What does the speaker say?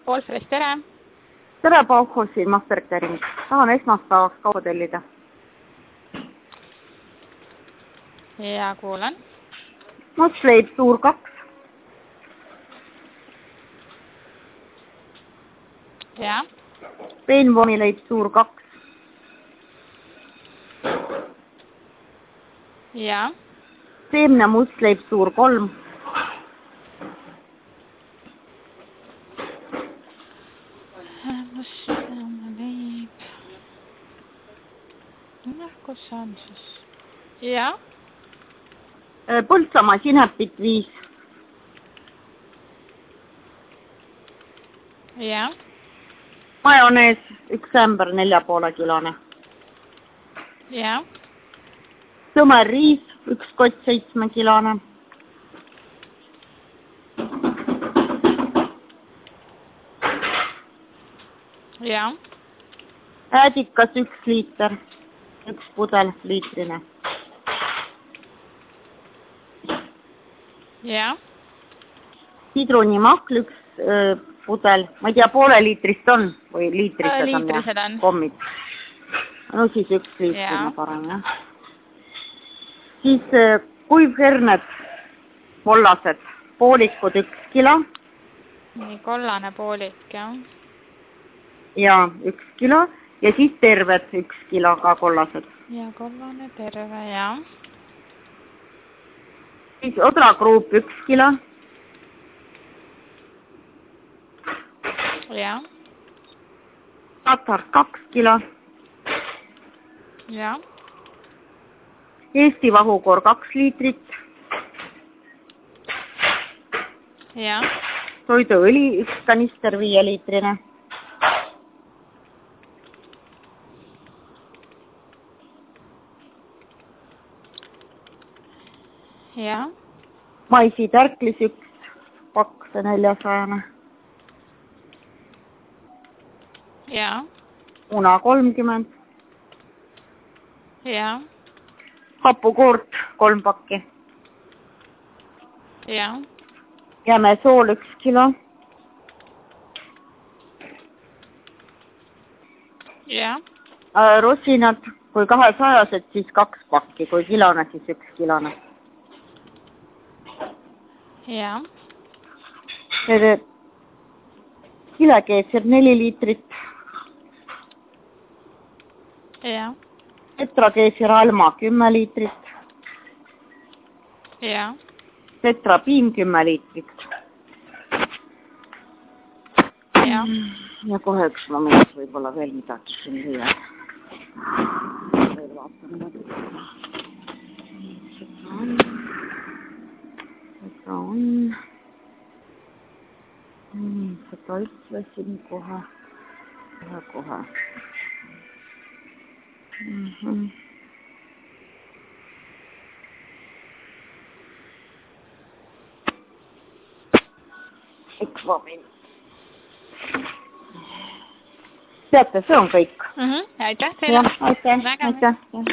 Wolfres, tere! Tere, Bauhausi Mastercaring. Tahan esmaspäevaks kaupa tellida. Ja, kuulen. Motsleib suur 2. Ja. Peenvoonileib suur 2. Ja. Seemnemusleib suur 3. Leib. Kus on siis? Ja. Põltsamaa sinepit 5. Ja. Majonees 1 ämber 4,5 kilone. Ja. Sõmer riis 1 kott 7 kilone. Ja. Äädikas 1 liiter. 1 pudel liitrine. Ja. Sidrunimahl 1 pudel. Ma ei tea, poole liitrist on või liitrised on kommid. No siis 1 liitrine parem, jah. Siis kuivherned, kollased, poolikud 1 kilo. Nii, kollane poolik, jah. Ja 1 kilo. Ja siis terved 1 kilo ka kollased. Ja kollane terve, jah. Siis odrakruup 1 kilo. Ja. Tatar 2 kilo. Ja. Eesti vahukoor 2 liitrit. Ja. Toiduõli 1 kanister 5 liitrine. Ja. Maisitärklis 1 pakk, see 400. Ja. Muna 30. Ja. Hapukoort 3 pakki. Ja. Jämesool 1 kilo. Ja. Rosinad, kui 200-sed, siis 2 pakki, kui kilone, siis 1 kilone. Ja. Kilekeetsir 4 liitrit. Ja. Tetrakeesir Alma 10 liitrit. Ja. Tetrapiim 10 liitrit. Ja. Ja kohe 1 moment, võib-olla veel midagi siin lüüa. Veel vaatame. Seda on. Seda ütlesin kohe. Kohe. Üks moment. Teate, see on kõik. Aitäh teile. Aitäh.